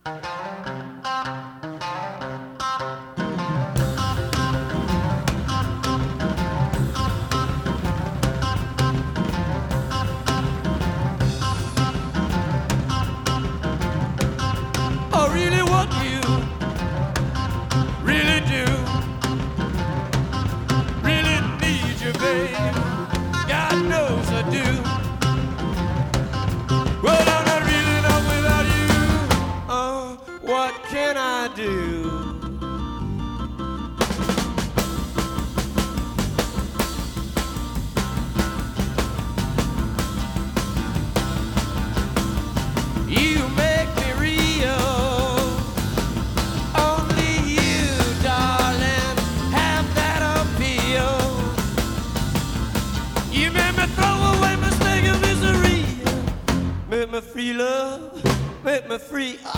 I really want you, really do, really need you, babe. God knows I do. Well, I'm not really not without you. Oh, what can I do?